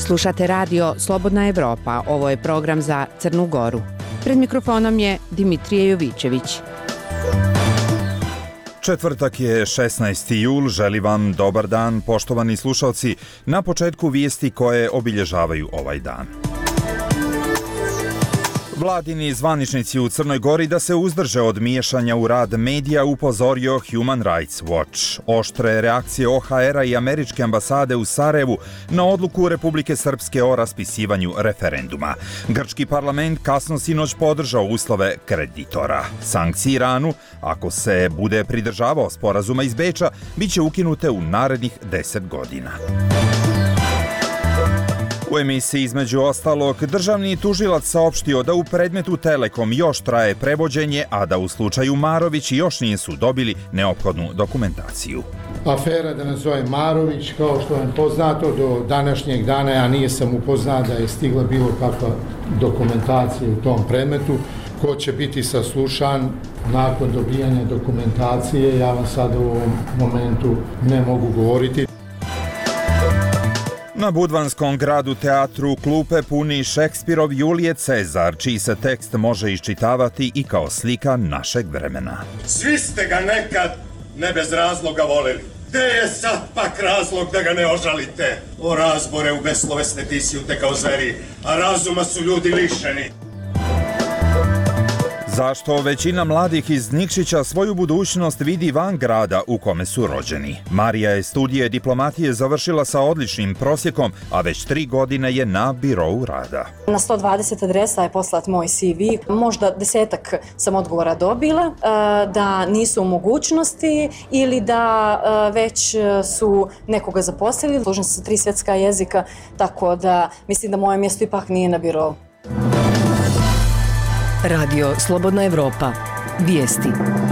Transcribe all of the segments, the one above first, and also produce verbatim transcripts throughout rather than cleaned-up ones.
Slušate radio Slobodna Evropa, ovo je program za Crnu Goru. Pred mikrofonom je Dimitrije Jovićević. Četvrtak je šesnaesti jul, želim vam dobar dan, poštovani slušalci, na početku vijesti koje obilježavaju ovaj dan. Vladini zvaničnici u Crnoj Gori da se uzdrže od miješanja u rad medija upozorio Human Rights Watch. Oštre reakcije O H R-a i američke ambasade u Sarajevu na odluku Republike Srpske o raspisivanju referenduma. Grčki parlament kasno sinoć podržao uslove kreditora. Sankcije Iranu, ako se bude pridržavao sporazuma iz Beča, bit će ukinute u narednih deset godina. U emisiji između ostalog, državni tužilac saopštio da u predmetu Telekom još traje prevođenje, a da u slučaju Marović još nisu dobili neophodnu dokumentaciju. Afera da nazove Marović, kao što vam poznato, do današnjeg dana ja nisam upoznat da je stigla bilo kakva dokumentacija u tom predmetu. Ko će biti saslušan nakon dobijanja dokumentacije, ja vam sada u ovom momentu ne mogu govoriti. Na Budvanskom gradu teatru klupe puni Šekspirov Julije Cezar, čiji se tekst može iščitavati i kao slika našeg vremena. Svi ste ga nekad ne bez razloga voleli. Gde je sad pak razlog da ga ne ožalite? O razbore u beslovesne tisjute kao zveri, a razuma su ljudi lišeni. Zašto većina mladih iz Nikšića svoju budućnost vidi van grada u kome su rođeni? Marija je studije diplomatije završila sa odličnim prosjekom, a već tri godine je na birou rada. Na sto dvadeset adresa je poslat moj C V. Možda desetak sam odgovora dobila, da nisu u mogućnosti ili da već su nekoga zaposlili. Služim se sa tri svjetska jezika, tako da mislim da moje mjesto ipak nije na birou. Radio Slobodna Evropa. Vijesti.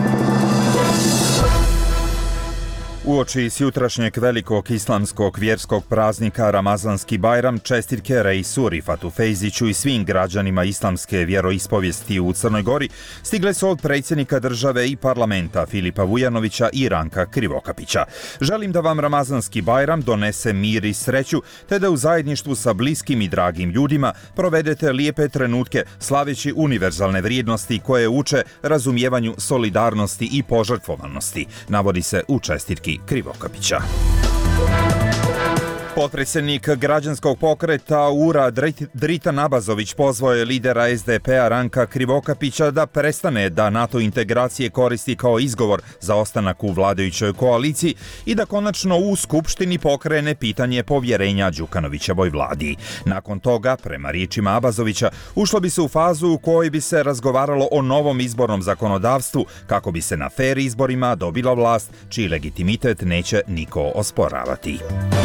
Uoči sjutrašnjeg velikog islamskog vjerskog praznika Ramazanski Bajram, čestitke Reisu Rifatu Fejziću i svim građanima islamske vjeroispovijesti u Crnoj Gori stigle su od predsjednika države i parlamenta Filipa Vujanovića i Ranka Krivokapića. Želim da vam Ramazanski Bajram donese mir i sreću, te da u zajedništvu sa bliskim i dragim ljudima provedete lijepe trenutke slaveći univerzalne vrijednosti koje uče razumijevanju solidarnosti i požrtvovanosti, navodi se u čestitki Krivokapića. Potpredsjednik građanskog pokreta Ura Dritan Abazović pozvao je lidera S D P-a Ranka Krivokapića da prestane da NATO integracije koristi kao izgovor za ostanak u vladajućoj koaliciji i da konačno u Skupštini pokrene pitanje povjerenja Đukanovićevoj vladi. Nakon toga, prema riječima Abazovića, ušlo bi se u fazu u kojoj bi se razgovaralo o novom izbornom zakonodavstvu kako bi se na fer izborima dobila vlast čiji legitimitet neće niko osporavati.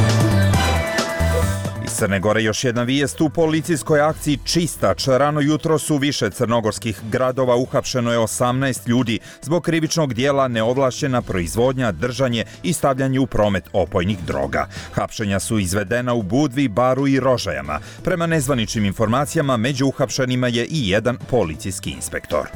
Iz Crne Gore još jedna vijest u policijskoj akciji Čistač. Rano jutro su više crnogorskih gradova uhapšeno je osamnaest ljudi zbog krivičnog dijela neovlašćena proizvodnja, držanje i stavljanje u promet opojnih droga. Hapšenja su izvedena u Budvi, Baru i Rožajama. Prema nezvaničnim informacijama, među uhapšenima je i jedan policijski inspektor.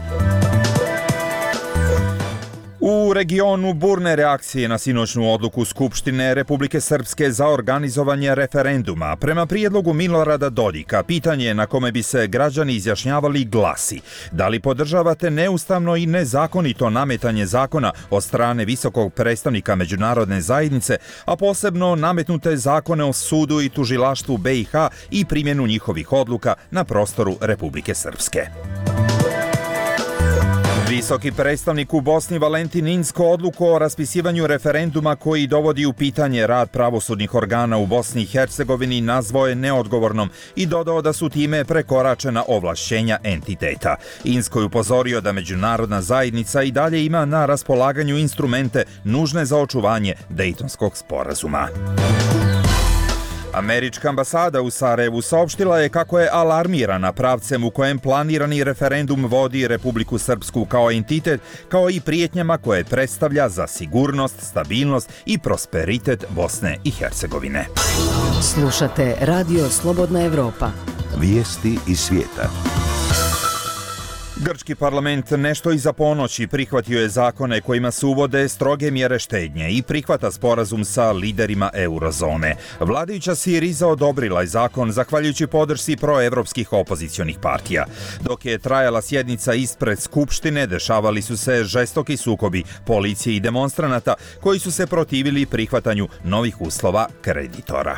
U regionu burne reakcije na sinoćnu odluku Skupštine Republike Srpske za organizovanje referenduma. Prema prijedlogu Milorada Dodika, pitanje na kome bi se građani izjašnjavali glasi: da li podržavate neustavno i nezakonito nametanje zakona od strane visokog predstavnika međunarodne zajednice, a posebno nametnute zakone o sudu i tužilaštvu B i H i primjenu njihovih odluka na prostoru Republike Srpske. Visoki predstavnik u Bosni Valentin Inzko odluku o raspisivanju referenduma koji dovodi u pitanje rad pravosudnih organa u Bosni i Hercegovini nazvao je neodgovornom i dodao da su time prekoračena ovlašćenja entiteta. Inzko je upozorio da međunarodna zajednica i dalje ima na raspolaganju instrumente nužne za očuvanje Dejtonskog sporazuma. Američka ambasada u Sarajevu saopštila je kako je alarmirana pravcem u kojem planirani referendum vodi Republiku Srpsku kao entitet, kao i prijetnjama koje predstavlja za sigurnost, stabilnost i prosperitet Bosne i Hercegovine. Slušate Radio Slobodna Evropa. Vijesti iz svijeta. Grčki parlament nešto iza ponoći prihvatio je zakone kojima se uvode stroge mjere štednje i prihvata sporazum sa liderima eurozone. Vladajuća Siriza odobrila je zakon zahvaljujući podršci proevropskih opozicionih partija. Dok je trajala sjednica ispred Skupštine, dešavali su se žestoki sukobi policije i demonstranata koji su se protivili prihvatanju novih uslova kreditora.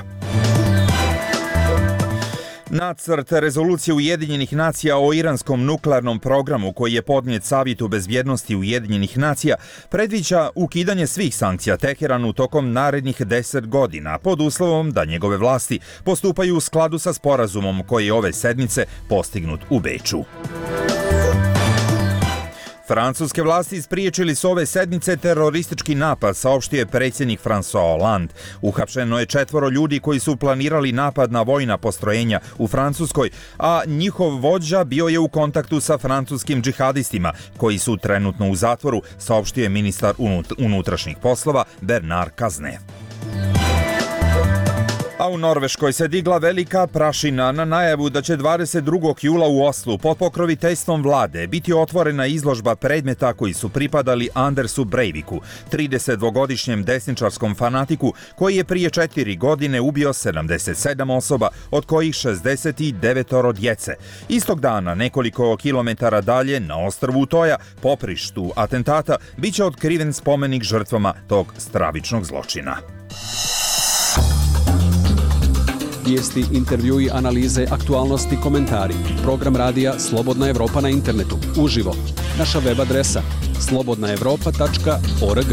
Nacrt rezolucije Ujedinjenih nacija o iranskom nuklearnom programu koji je podnijet Savjetu bezbjednosti Ujedinjenih nacija predviđa ukidanje svih sankcija Teheranu tokom narednih deset godina pod uslovom da njegove vlasti postupaju u skladu sa sporazumom koji je ove sedmice postignut u Beču. Francuske vlasti spriječili su ove sedmice teroristički napad, saopštio je predsjednik François Hollande. Uhapšeno je četvoro ljudi koji su planirali napad na vojna postrojenja u Francuskoj, a njihov vođa bio je u kontaktu sa francuskim džihadistima, koji su trenutno u zatvoru, saopštio je ministar unutrašnjih poslova Bernard Cazeneuve. A u Norveškoj se digla velika prašina na najavu da će dvadeset drugog jula u Oslu pod pokroviteljstvom vlade biti otvorena izložba predmeta koji su pripadali Andersu Breiviku, tridesetdvogodišnjem desničarskom fanatiku koji je prije četiri godine ubio sedamdeset sedam osoba, od kojih šezdeset devet djece. Istog dana, nekoliko kilometara dalje, na ostrvu Utoja, poprištu atentata, bit će otkriven spomenik žrtvama tog stravičnog zločina. Vijesti, intervjui, analize, aktualnosti, komentari. Program radija Slobodna Evropa na internetu. Uživo. Naša web adresa slobodna evropa tačka org.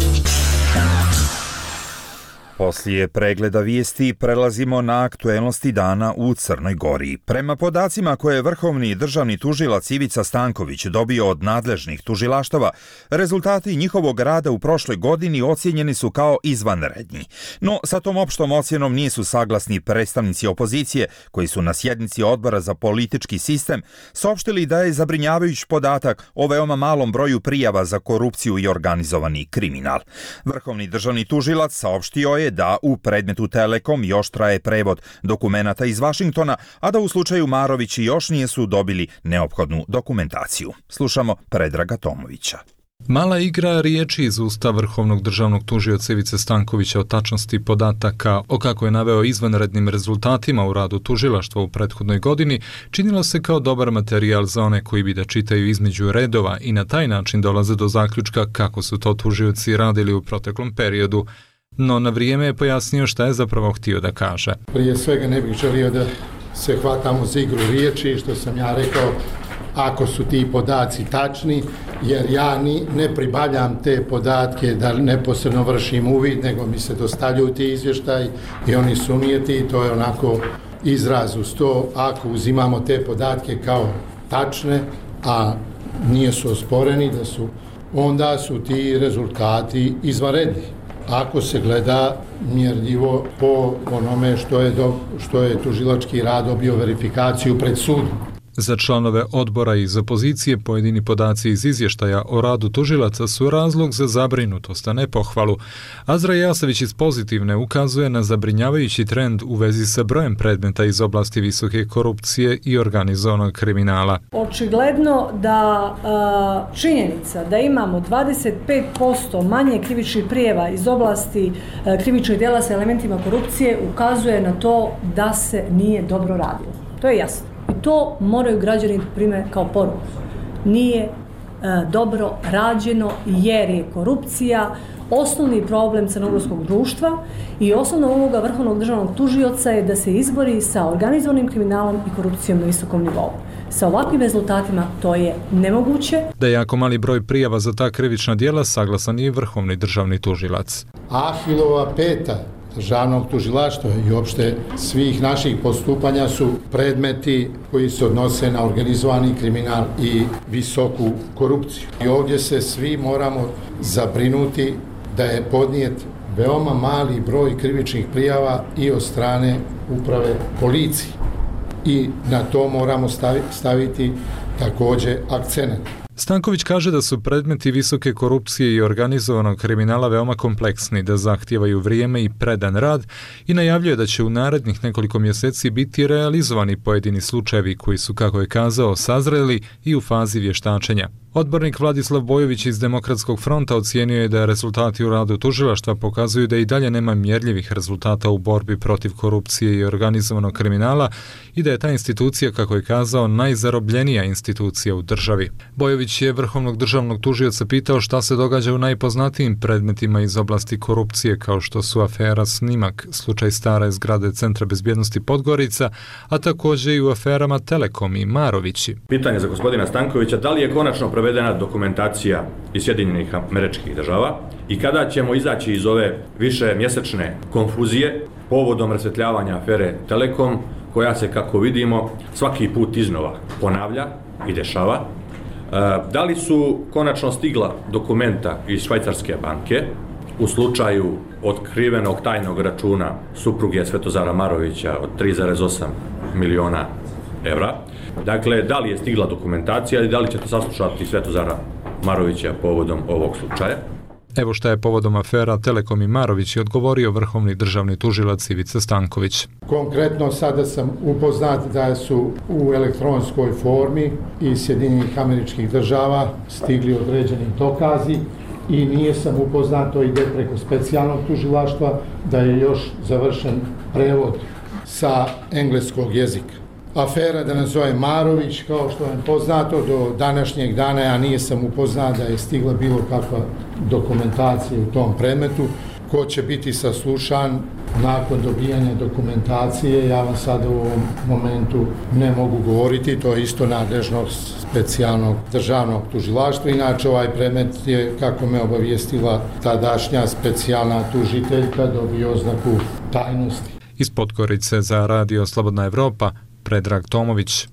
Poslije pregleda vijesti prelazimo na aktuelnosti dana u Crnoj Gori. Prema podacima koje je vrhovni državni tužilac Ivica Stanković dobio od nadležnih tužilaštava, rezultati njihovog rada u prošloj godini ocijenjeni su kao izvanredni. No, sa tom opštom ocjenom nisu saglasni predstavnici opozicije, koji su na sjednici Odbora za politički sistem saopštili da je zabrinjavajući podatak o veoma malom broju prijava za korupciju i organizovani kriminal. Vrhovni državni tužilac saopštio je da u predmetu Telekom još traje prevod dokumenata iz Vašingtona, a da u slučaju Marović još nisu dobili neophodnu dokumentaciju. Slušamo Predraga Tomovića. Mala igra riječi iz usta vrhovnog državnog tužioca Ivice Stankovića o tačnosti podataka o kako je naveo izvanrednim rezultatima u radu tužilaštva u prethodnoj godini činilo se kao dobar materijal za one koji bi da čitaju između redova i na taj način dolaze do zaključka kako su to tužioci radili u proteklom periodu. No na vrijeme je pojasnio šta je zapravo htio da kaže. Prije svega ne bih želio da se hvatamo za igru riječi, što sam ja rekao, ako su ti podaci tačni, jer ja ni, ne pribavljam te podatke da neposredno vršim uvid, nego mi se dostavljaju ti izvještaj i oni su unijeti i to je onako izraz uz to, ako uzimamo te podatke kao tačne, a nije su osporeni, da su, onda su ti rezultati izvanredni. Ako se gleda mjerljivo po onome što je, do, što je tužilački rad dobio verifikaciju pred sudom. Za članove odbora iz opozicije pojedini podaci iz izvještaja o radu tužilaca su razlog za zabrinutost, a ne pohvalu. Azra Jasević iz Pozitivne ukazuje na zabrinjavajući trend u vezi sa brojem predmeta iz oblasti visoke korupcije i organizovanog kriminala. Očigledno da a, činjenica da imamo dvadeset pet posto manje krivičnih prijeva iz oblasti a, krivičnih djela sa elementima korupcije ukazuje na to da se nije dobro radilo. To je jasno. I to moraju građani prime kao poruku. Nije e, dobro rađeno jer je korupcija osnovni problem crnogorskog društva i osnovna uloga vrhovnog državnog tužioca je da se izbori sa organizovanim kriminalom i korupcijom na visokom nivou. Sa ovakvim rezultatima to je nemoguće. Da je jako mali broj prijava za ta krivična djela saglasan i vrhovni državni tužilac. Ahilova peta državnog tužilaštva i uopšte svih naših postupanja su predmeti koji se odnose na organizovani kriminal i visoku korupciju. I ovdje se svi moramo zabrinuti da je podnijet veoma mali broj krivičnih prijava i od strane uprave policije. I na to moramo staviti također akcenat. Stanković kaže da su predmeti visoke korupcije i organizovanog kriminala veoma kompleksni, da zahtijevaju vrijeme i predan rad i najavljuje da će u narednih nekoliko mjeseci biti realizovani pojedini slučajevi koji su, kako je kazao, sazreli i u fazi vještačenja. Odbornik Vladislav Bojović iz Demokratskog fronta ocijenio je da rezultati u radu tužilaštva pokazuju da i dalje nema mjerljivih rezultata u borbi protiv korupcije i organizovanog kriminala i da je ta institucija, kako je kazao, najzarobljenija institucija u državi. Bojović je vrhovnog državnog tužioca pitao šta se događa u najpoznatijim predmetima iz oblasti korupcije kao što su afera Snimak, slučaj stare zgrade Centra bezbjednosti Podgorica, a također i u aferama Telekom i Marovići. Pitanje za gospodina Stankovića, da li je konačno provedena dokumentacija iz Sjedinjenih Američkih Država i kada ćemo izaći iz ove više mjesečne konfuzije povodom rasvjetljavanja afere Telekom, koja se, kako vidimo, svaki put iznova ponavlja i dešava. Da li su konačno stigla dokumenta iz Švajcarske banke u slučaju otkrivenog tajnog računa supruge Svetozara Marovića od tri zarez osam miliona evra? Dakle, da li je stigla dokumentacija i da li ćete saslušati Svetozara Marovića povodom ovog slučaja? Evo šta je povodom afera Telekom i Marović odgovorio vrhovni državni tužilac Ivica Stanković. Konkretno sada sam upoznat da su u elektronskoj formi iz Sjedinjenih Američkih Država stigli određeni dokazi i nije sam upoznat, to ide preko specijalnog tužilaštva, da je još završen prevod sa engleskog jezika. Afera, da nazovem Marović, kao što je poznato, do današnjeg dana ja nisam upoznat da je stigla bilo kakva dokumentacija u tom predmetu. Ko će biti saslušan nakon dobijanja dokumentacije, ja vam sada u ovom momentu ne mogu govoriti, to je isto nadležnost specijalnog državnog tužilaštva. Inače, ovaj predmet je, kako me obavijestila tadašnja specijalna tužiteljka, dobio oznaku tajnosti. Iz Podgorice za Radio Slobodna Evropa, Predrag Tomović.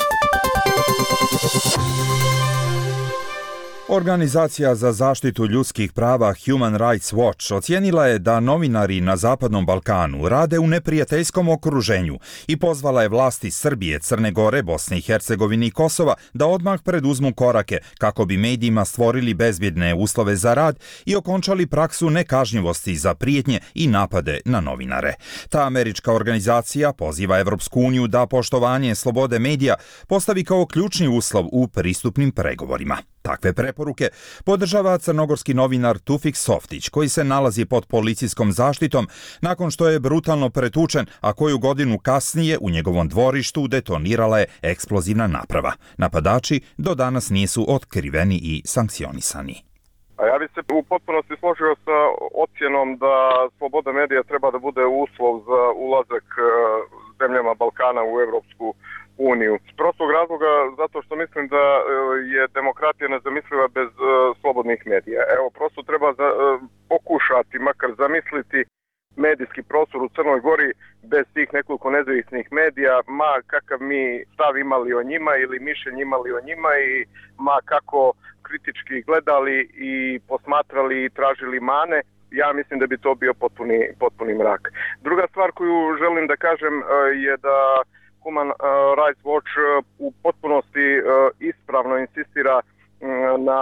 Organizacija za zaštitu ljudskih prava Human Rights Watch ocijenila je da novinari na Zapadnom Balkanu rade u neprijateljskom okruženju i pozvala je vlasti Srbije, Crne Gore, Bosne i Hercegovine i Kosova da odmah preduzmu korake kako bi medijima stvorili bezbjedne uslove za rad i okončali praksu nekažnjivosti za prijetnje i napade na novinare. Ta američka organizacija poziva Evropsku uniju da poštovanje slobode medija postavi kao ključni uslov u pristupnim pregovorima. Takve preporuke podržava crnogorski novinar Tufik Softić, koji se nalazi pod policijskom zaštitom nakon što je brutalno pretučen, a koju godinu kasnije u njegovom dvorištu detonirala je eksplozivna naprava. Napadači do danas nisu otkriveni i sankcionisani. A ja bih se u potpunosti složio sa ocjenom da sloboda medija treba da bude uslov za ulazak zemljama Balkana u Evropsku uniju. S prostog razloga zato što mislim da je demokratija nezamisliva bez uh, slobodnih medija. Evo, prosto treba za, uh, pokušati, makar zamisliti medijski prostor u Crnoj Gori bez tih nekoliko nezavisnih medija, ma kakav mi stav imali o njima ili mišljenje imali o njima i ma kako kritički gledali i posmatrali i tražili mane, ja mislim da bi to bio potpuni, potpuni mrak. Druga stvar koju želim da kažem uh, je da Human Rights Watch u potpunosti ispravno insistira na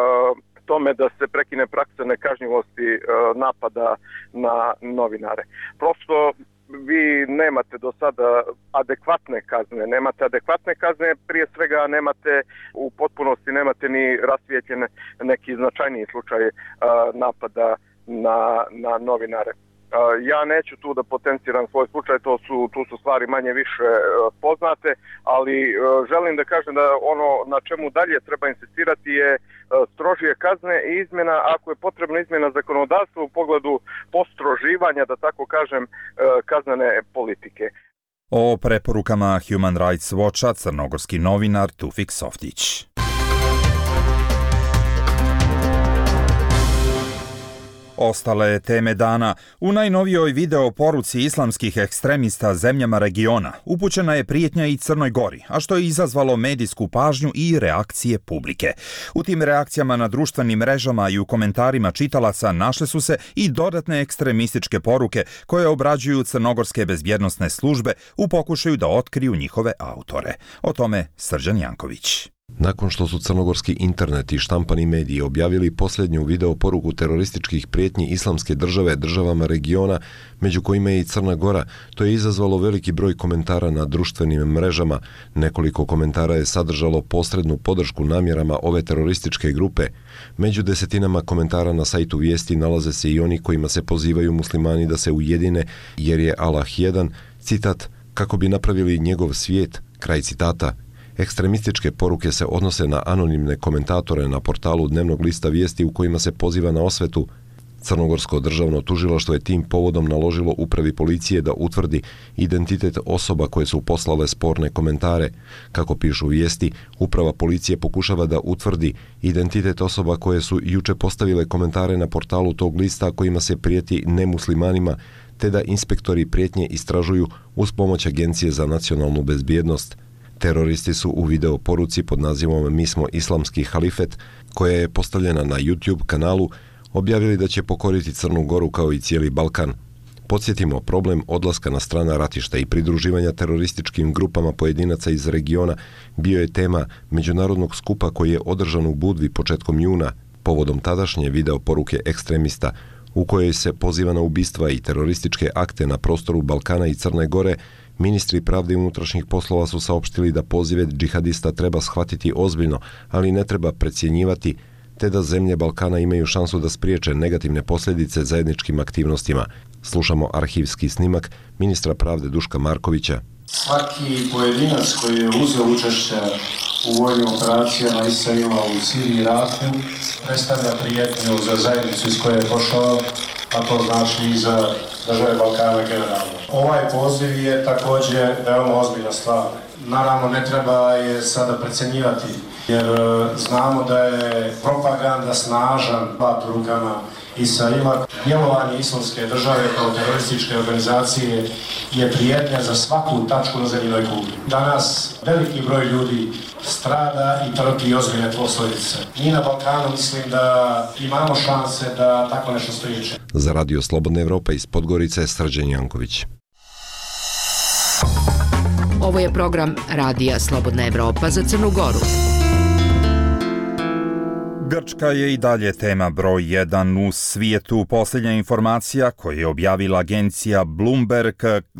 tome da se prekine praksa nekažnjivosti napada na novinare. Prosto vi nemate do sada adekvatne kazne, nemate adekvatne kazne, prije svega nemate u potpunosti nemate ni rasvijetljen neki značajniji slučaj napada na, na novinare. Ja neću tu da potenciram svoj slučaj, to su, tu su stvari manje više poznate, ali želim da kažem da ono na čemu dalje treba insistirati je strožije kazne i izmjena, ako je potrebno izmjena zakonodavstva u pogledu postroživanja, da tako kažem, kaznene politike. O preporukama Human Rights Watcha crnogorski novinar Tufik Softić. Ostale teme dana. U najnovijoj video poruci islamskih ekstremista zemljama regiona upućena je prijetnja i Crnoj Gori, a što je izazvalo medijsku pažnju i reakcije publike. U tim reakcijama na društvenim mrežama i u komentarima čitalaca našle su se i dodatne ekstremističke poruke koje obrađuju crnogorske bezbjednosne službe u pokušaju da otkriju njihove autore. O tome Srđan Janković. Nakon što su crnogorski internet i štampani mediji objavili posljednju video poruku terorističkih prijetnji islamske države državama regiona, među kojima je i Crna Gora, to je izazvalo veliki broj komentara na društvenim mrežama. Nekoliko komentara je sadržalo posrednu podršku namjerama ove terorističke grupe. Među desetinama komentara na sajtu Vijesti nalaze se i oni kojima se pozivaju muslimani da se ujedine jer je Allah jedan, citat, kako bi napravili njegov svijet, kraj citata. Ekstremističke poruke se odnose na anonimne komentatore na portalu dnevnog lista Vijesti u kojima se poziva na osvetu. Crnogorsko državno tužilaštvo je tim povodom naložilo upravi policije da utvrdi identitet osoba koje su poslale sporne komentare. Kako pišu Vijesti, uprava policije pokušava da utvrdi identitet osoba koje su juče postavile komentare na portalu tog lista kojima se prijeti nemuslimanima, te da inspektori prijetnje istražuju uz pomoć Agencije za nacionalnu bezbjednost. Teroristi su u video poruci pod nazivom Mi smo islamski halifet, koja je postavljena na YouTube kanalu, objavili da će pokoriti Crnu Goru kao i cijeli Balkan. Podsjetimo, problem odlaska na strana ratišta i pridruživanja terorističkim grupama pojedinaca iz regiona bio je tema međunarodnog skupa koji je održan u Budvi početkom juna, povodom tadašnje video poruke ekstremista, u kojoj se poziva na ubistva i terorističke akte na prostoru Balkana i Crne Gore. Ministri pravde i unutrašnjih poslova su saopštili da pozive džihadista treba shvatiti ozbiljno, ali ne treba precjenjivati, te da zemlje Balkana imaju šansu da spriječe negativne posljedice zajedničkim aktivnostima. Slušamo arhivski snimak ministra pravde Duška Markovića. Svaki pojedinac koji je uzeo učešće u vojnim operacijama i selima u Siriji i Iraku predstavlja prijetnju za zajednicu iz koje je pošao, a to znači i za države Balkana generalno. Ovaj poziv je također veoma ozbiljna stvar. Naravno, ne treba je sada precenjivati, jer znamo da je propaganda snažan bat u rukama Israila. Djelovanje islamske države kao terorističke organizacije je prijetnja za svaku tačku na zemljinoj kugli. Danas veliki broj ljudi strada i trpi ozbiljne posljedice. Mi na Balkanu mislim da imamo šanse da tako nešto spriječe. Za Radio Slobodna Evropa iz Podgorice, Srđan Janković. Ovo je program Radija Slobodna Evropa za Crnu Goru. Grčka je i dalje tema broj jedan u svijetu. Posljednja informacija koju je objavila agencija Bloomberg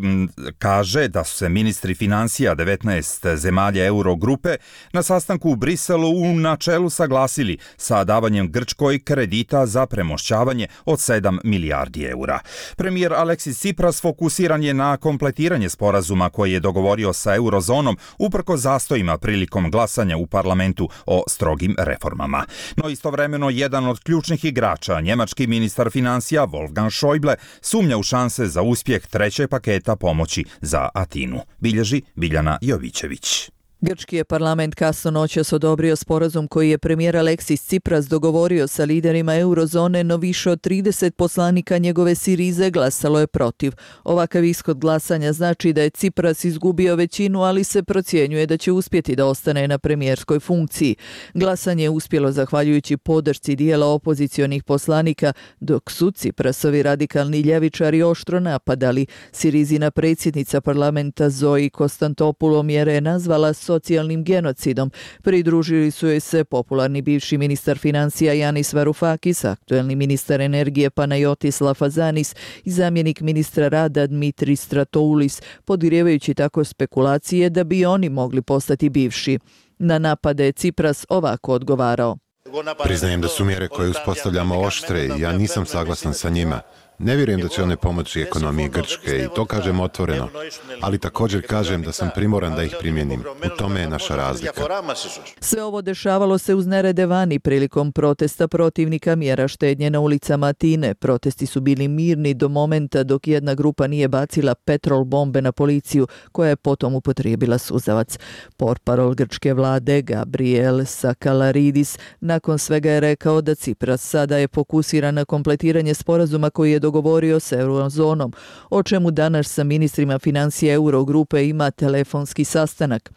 kaže da su se ministri financija devetnaest zemalja Eurogrupe na sastanku u Briselu u načelu saglasili sa davanjem Grčkoj kredita za premošćavanje od sedam milijardi eura. Premijer Aleksis Tsipras fokusiran je na kompletiranje sporazuma koji je dogovorio sa eurozonom uprko zastojima prilikom glasanja u parlamentu o strogim reformama. No istovremeno jedan od ključnih igrača, njemački ministar financija Wolfgang Schäuble, sumnja u šanse za uspjeh trećeg paketa pomoći za Atinu. Bilježi Biljana Jovićević. Grčki je parlament kasno noćas odobrio sporazum koji je premijer Aleksis Tsipras dogovorio sa liderima eurozone, no više od trideset poslanika njegove Sirize glasalo je protiv. Ovakav ishod glasanja znači da je Tsipras izgubio većinu, ali se procjenjuje da će uspjeti da ostane na premijerskoj funkciji. Glasanje je uspjelo zahvaljujući podršci dijela opozicionih poslanika, dok su Tsiprasovi radikalni ljevičari oštro napadali. Sirizina predsjednica parlamenta Zoe Konstantopoulos je nazvala socijalnim genocidom. Pridružili su joj se popularni bivši ministar financija Yanis Varoufakis, aktuelni ministar energije Panayotis Lafazanis i zamjenik ministra rada Dmitris Stratoulis, podgrijevajući tako spekulacije da bi oni mogli postati bivši. Na napade je Tsipras ovako odgovarao. Priznajem da su mjere koje uspostavljamo oštre i ja nisam saglasan sa njima. Ne vjerujem da će one pomoći ekonomiji Grčke i to kažem otvoreno, ali također kažem da sam primoran da ih primjenim. U tome je naša razlika. Sve ovo dešavalo se uz nerede vani prilikom protesta protivnika mjera štednje na ulicama Atine. Protesti su bili mirni do momenta dok jedna grupa nije bacila petrol bombe na policiju, koja je potom upotrijebila suzavac. Portparol grčke vlade Gabriel Sakalaridis nakon svega je rekao da Tsipras sada je fokusiran na kompletiranje sporazuma koji je dogovorio s eurozonom, o čemu danas sa ministrima financija Eurogrupe ima telefonski sastanak.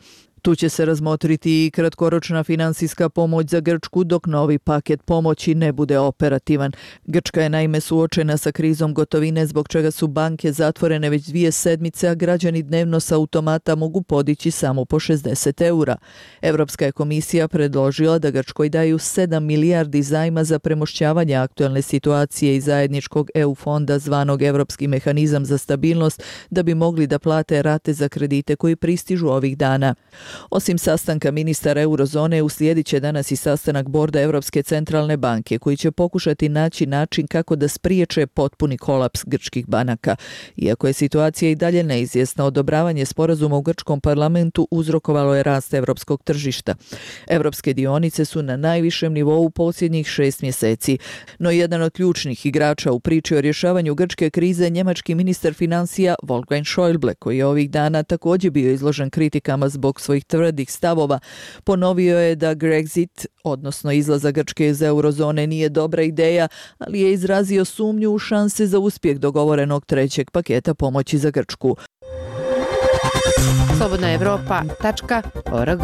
Tu će se razmotriti i kratkoročna finansijska pomoć za Grčku dok novi paket pomoći ne bude operativan. Grčka je naime suočena sa krizom gotovine zbog čega su banke zatvorene već dvije sedmice, a građani dnevno sa automata mogu podići samo po šezdeset eura. Evropska je komisija predložila da Grčkoj daju sedam milijardi zajma za premošćavanje aktuelne situacije i zajedničkog E U fonda zvanog Evropski mehanizam za stabilnost da bi mogli da plate rate za kredite koji pristižu ovih dana. Osim sastanka ministara eurozone, uslijedit će danas i sastanak borda Evropske centralne banke koji će pokušati naći način kako da spriječe potpuni kolaps grčkih banaka. Iako je situacija i dalje neizvjesna, odobravanje sporazuma u grčkom parlamentu uzrokovalo je rast evropskog tržišta. Evropske dionice su na najvišem nivou u posljednjih šest mjeseci. No jedan od ključnih igrača u priči o rješavanju grčke krize, njemački ministar financija Wolfgang Schäuble, koji je ovih dana također bio izložen kritikama zbog svojih tvrdih stavova, ponovio je da Grexit, odnosno izlazak Grčke iz eurozone, nije dobra ideja, ali je izrazio sumnju u šanse za uspjeh dogovorenog trećeg paketa pomoći za Grčku. slobodna evropa tačka org.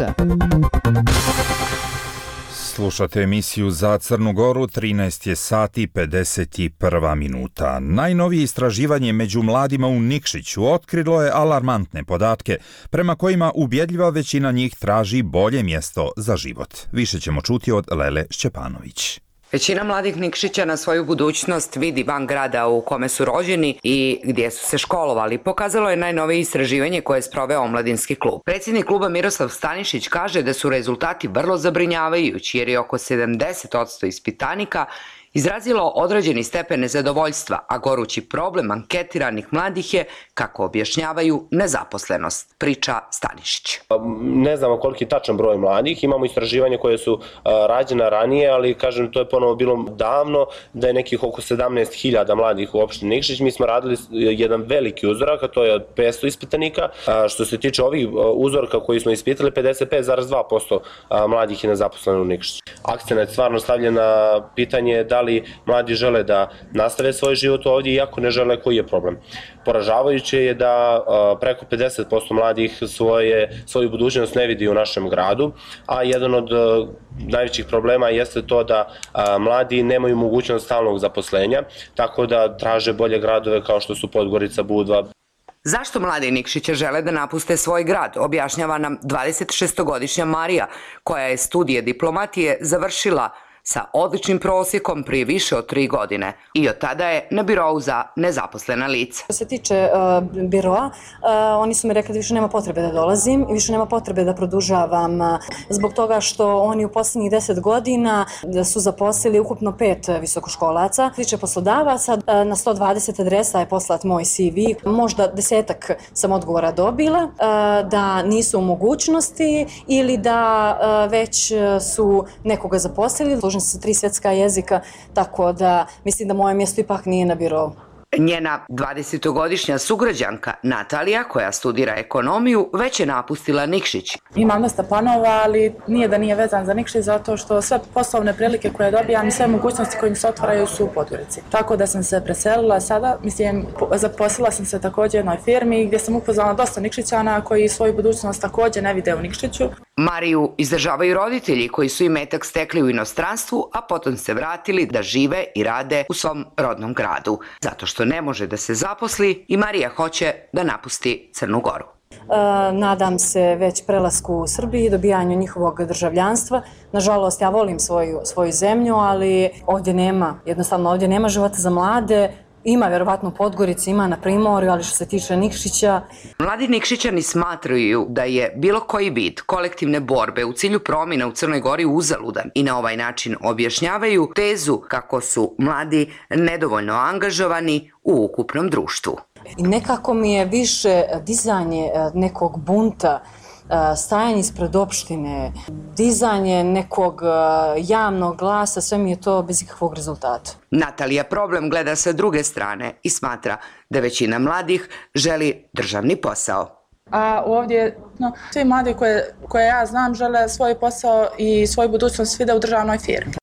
Slušate emisiju za Crnu Goru, trinaest je sati pedeset jedna minuta. Najnovije istraživanje među mladima u Nikšiću otkrilo je alarmantne podatke, prema kojima ubjedljiva većina njih traži bolje mjesto za život. Više ćemo čuti od Lele Šćepanović. Većina mladih Nikšićana svoju budućnost vidi van grada u kome su rođeni i gdje su se školovali. Pokazalo je najnovije istraživanje koje je sproveo omladinski klub. Predsjednik kluba Miroslav Stanišić kaže da su rezultati vrlo zabrinjavajući jer je oko sedamdeset posto ispitanika izrazilo određeni stepen nezadovoljstva, a gorući problem anketiranih mladih je, kako objašnjavaju, nezaposlenost, priča Stanišić. Ne znamo koliki je tačan broj mladih, imamo istraživanje koje su rađena ranije, ali kažem to je ponovo bilo davno, da je nekih oko sedamnaest hiljada mladih u opštini Nikšić. Mi smo radili jedan veliki uzorak, a to je od petsto ispitanika. Što se tiče ovih uzorka koji smo ispitali, pedeset pet zarez dva posto mladih je nezaposleno u Nikšiću. Akcenat je stvarno stavljen na pitanje da li mladi žele da nastave svoj život ovdje, iako ne žele, koji je problem. Poražavajuće je da preko pedeset posto mladih svoje, svoju budućnost ne vidi u našem gradu, a jedan od najvećih problema jeste to da mladi nemaju mogućnost stalnog zaposlenja, tako da traže bolje gradove kao što su Podgorica, Budva. Zašto mladi Nikšića žele da napuste svoj grad, objašnjava nam dvadesetšestogodišnja Marija, koja je studije diplomatije završila sa odličnim prosjekom prije više od tri godine i od tada je na birou za nezaposlena lica. Što se tiče uh, biroa, uh, oni su mi rekli da više nema potrebe da dolazim i više nema potrebe da produžavam uh, zbog toga što oni u posljednjih deset godina su zaposlili ukupno pet visokoškolaca. Što se tiče poslodavaca, uh, na sto dvadeset adresa je poslat moj C V. Možda desetak sam odgovora dobila, uh, da nisu u mogućnosti ili da uh, već su nekoga zaposlili. Služim se sa tri svjetska jezika, tako da mislim da moje mjesto ipak nije na birovu. Njena dvadesetogodišnja sugrađanka Natalija, koja studira ekonomiju, već je napustila Nikšić. Imam dosta planova, ali nije da nije vezan za Nikšić, zato što sve poslovne prilike koje dobijam i sve mogućnosti koje mi se otvaraju su u Podgorici. Tako da sam se preselila sada, mislim, zaposlila sam se također u jednoj firmi gdje sam upoznala dosta Nikšićana koji svoju budućnost također ne vide u Nikšiću. Mariju izdržavaju roditelji koji su imetak stekli u inostranstvu, a potom se vratili da žive i rade u svom rodnom gradu. Zato što ne može da se zaposli i Marija hoće da napusti Crnu Goru. E, nadam se već prelasku u Srbiji i dobijanju njihovog državljanstva. Nažalost, ja volim svoju, svoju zemlju, ali ovdje nema, jednostavno ovdje nema života za mlade. Ima vjerovatno u Podgorici, ima na Primorju, ali što se tiče Nikšića. Mladi Nikšićani smatraju da je bilo koji vid kolektivne borbe u cilju promjena u Crnoj Gori uzaludan i na ovaj način objašnjavaju tezu kako su mladi nedovoljno angažovani u ukupnom društvu. I nekako mi je više dizanje nekog bunta, stajanje ispred opštine, dizanje nekog javnog glasa, sve mi je to bez ikakvog rezultata. Natalija problem gleda sa druge strane i smatra da većina mladih želi državni posao. A ovdje no, svi mladi koje, koje ja znam žele svoj posao i svoju budućnost vide u državnoj firmi.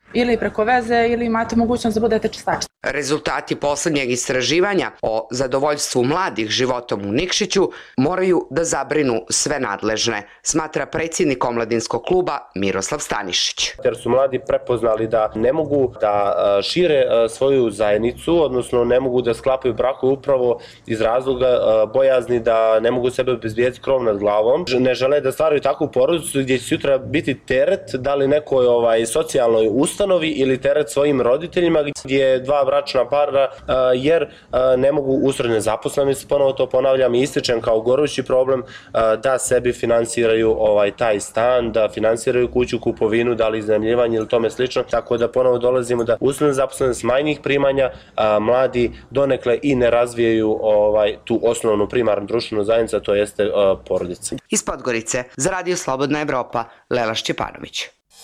ili preko veze ili imate mogućnost da budete čistač. Rezultati poslednjeg istraživanja o zadovoljstvu mladih životom u Nikšiću moraju da zabrinu sve nadležne, smatra predsjednik omladinskog kluba Miroslav Stanišić. Jer su mladi prepoznali da ne mogu da šire svoju zajednicu, odnosno ne mogu da sklapaju brakove upravo iz razloga bojazni da ne mogu sebe obezbijeti krov nad glavom. Ne žele da stvaraju takvu porodicu gdje će sutra biti teret, da li nekoj ovaj, socijalnoj ustanovi ili teret svojim roditeljima gdje je dva bračna para, jer ne mogu usred nezaposleni, ponovo to ponavljam i ističem kao gorući problem, da sebi finansiraju ovaj, taj stan, da finansiraju kuću, kupovinu, da li iznajmljivanje ili tome slično, tako da ponovo dolazimo da usred nezaposleni s manjih primanja, mladi donekle i ne razvijaju ovaj, tu osnovnu primarnu društvenu zajednicu, to jeste porodica. Iz Podgorice, za Radio Slobodna Evropa, Lela Šćepanović.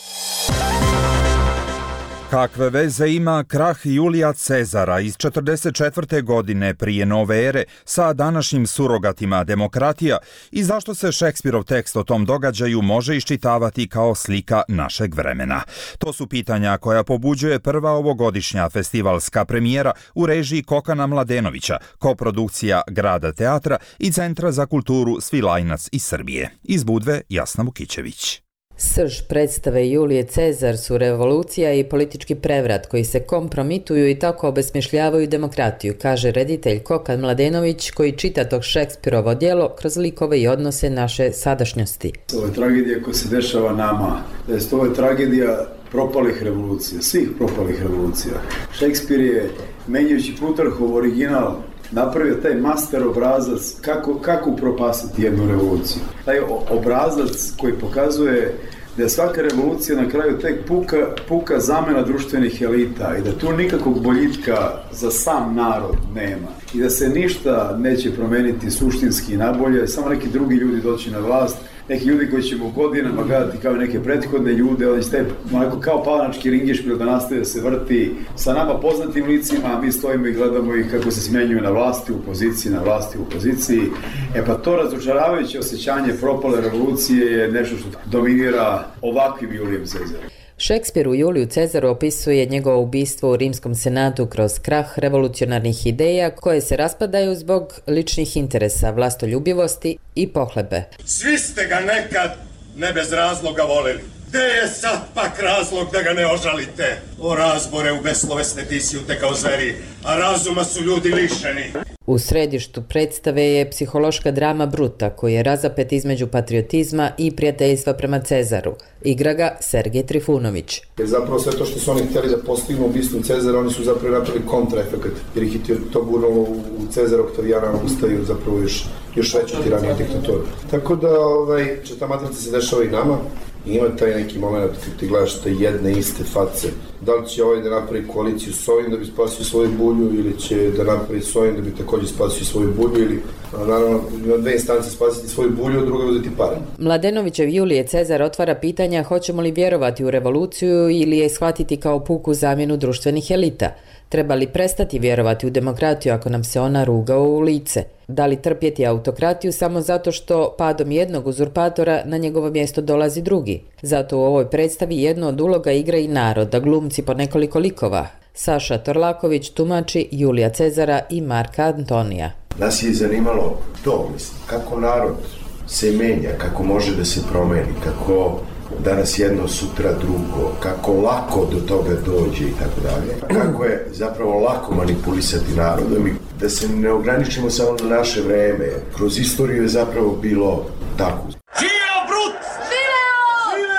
Kakve veze ima krah Julija Cezara iz četrdeset četvrte godine prije nove ere sa današnjim surogatima demokratija i zašto se Šekspirov tekst o tom događaju može iščitavati kao slika našeg vremena? To su pitanja koja pobuđuje prva ovogodišnja festivalska premijera u režiji Kokana Mladenovića, koprodukcija Grada teatra i Centra za kulturu Svilajnac iz Srbije. Iz Budve Jasna Vukićević. Srž predstave Julije Cezar su revolucija i politički prevrat koji se kompromituju i tako obesmišljavaju demokratiju, kaže reditelj Kokan Mladenović koji čita tog Šekspirovo djelo kroz likove i odnose naše sadašnjosti. Ovo je tragedija koja se dešava nama. Ovo je tragedija propalih revolucija, svih propalih revolucija. Šekspir je, menjajući Plutarhov original, napravio taj master obrazac kako, kako upropastiti jednu revoluciju. Taj obrazac koji pokazuje da je svaka revolucija na kraju tek puka, puka zamena društvenih elita i da tu nikakvog boljitka za sam narod nema i da se ništa neće promeniti suštinski nabolje, samo neki drugi ljudi doći na vlast, neki ljudi koji ćemo godinama gledati kao neke prethodne ljude, oni ste onako kao palanački ringišpil da nastaje da se vrti sa nama poznatim licima, a mi stojimo i gledamo ih kako se smenjuju na vlasti, u opoziciji, na vlasti, u opoziciji. E pa to razočaravajuće osjećanje propale revolucije je nešto što dominira ovakvim Julijem Cezarom. Šekspir u Juliju Cezaru opisuje njegovo ubistvo u Rimskom senatu kroz krah revolucionarnih ideja koje se raspadaju zbog ličnih interesa, vlastoljubivosti i pohlebe. Svi ste ga nekad ne bez razloga voleli. Gde je sad pak razlog da ga ne ožalite? O razbore u beslovesne tisjute kao zveri, a razuma su ljudi lišeni. U središtu predstave je psihološka drama Bruta, koji je razapet između patriotizma i prijateljstva prema Cezaru. Igra ga Sergej Trifunović. Zapravo sve to što su oni htjeli da postignu ubistvom Cezara, oni su zapravo napravili kontraefekat, jer ih je to gurnulo u Cezara Oktavijana ustaju zapravo još, još veću tiraniju diktatoru. Tako da ovaj, će ta matrica se dešava i nama. I ima taj neki moment kad ti gledaš te jedne iste face. Da li će ovaj da napravi koaliciju s ovim da bi spasio svoju bulju ili će da napravi s ovim da bi također spasio svoju bulju ili naravno ima dve instance spasiti svoju bulju, a druga uzeti pare. Mladenovićev Julije Cezar otvara pitanja hoćemo li vjerovati u revoluciju ili je shvatiti kao puku zamjenu društvenih elita. Treba li prestati vjerovati u demokratiju ako nam se ona ruga u lice? Da li trpjeti autokratiju samo zato što padom jednog uzurpatora na njegovo mjesto dolazi drugi? Zato u ovoj predstavi jedno od uloga igra i narod, da glumci po nekoliko likova. Saša Torlaković tumači Julija Cezara i Marka Antonija. Nas je zanimalo to, mislim, kako narod se menja, kako može da se promeni, kako danas jedno, sutra drugo, kako lako do toga dođe i tako dalje. Kako je zapravo lako manipulisati narodom i da se ne ograničimo samo na naše vreme. Kroz istoriju je zapravo bilo tako. Živeo Brut! Živeo!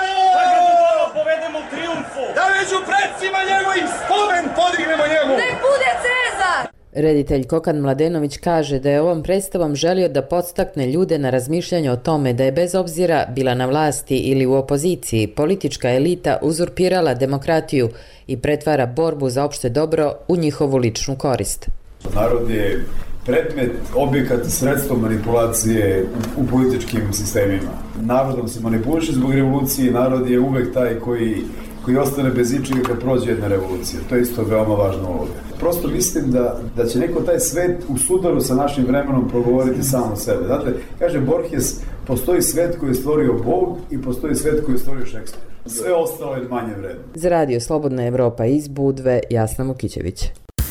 Živeo! Da povedemo u triumfu! Da među predsima njegovim spomen podignemo njemu! Nek bude Cezar! Reditelj Kokan Mladenović kaže da je ovom predstavom želio da podstakne ljude na razmišljanje o tome da je bez obzira bila na vlasti ili u opoziciji, politička elita uzurpirala demokratiju i pretvara borbu za opšte dobro u njihovu ličnu korist. Narod je predmet, objekat, sredstvo manipulacije u, u političkim sistemima. Narodom se manipuliše zbog revolucije, narod je uvek taj koji koji ostane bez ičega kad prođe jedna revolucija. To je isto veoma važna uloga. Prosto mislim da, da će neko taj svet u sudaru sa našim vremenom progovoriti samo o sebe. Znate, kaže Borges, Postoji svet koji je stvorio Bog i postoji svet koji je stvorio Šekspir. Sve ostalo je manje vredno. Za radio Slobodna Evropa iz Budve, Jasna Mukićević.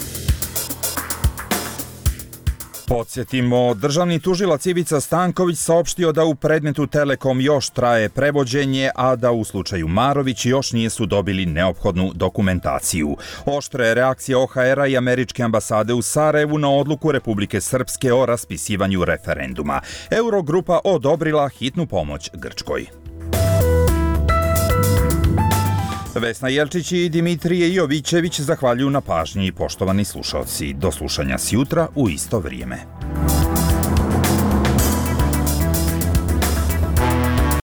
Podsjetimo, državni tužilac Ivica Stanković saopštio da u predmetu Telekom još traje prevođenje, a da u slučaju Marović još nisu dobili neophodnu dokumentaciju. Oštra je reakcija O H R-a i američke ambasade u Sarajevu na odluku Republike Srpske o raspisivanju referenduma. Eurogrupa odobrila hitnu pomoć Grčkoj. Vesna Jelčić i Dimitrije Jovićević zahvaljuju na pažnji, poštovani slušalci. Do slušanja sjutra u isto vrijeme.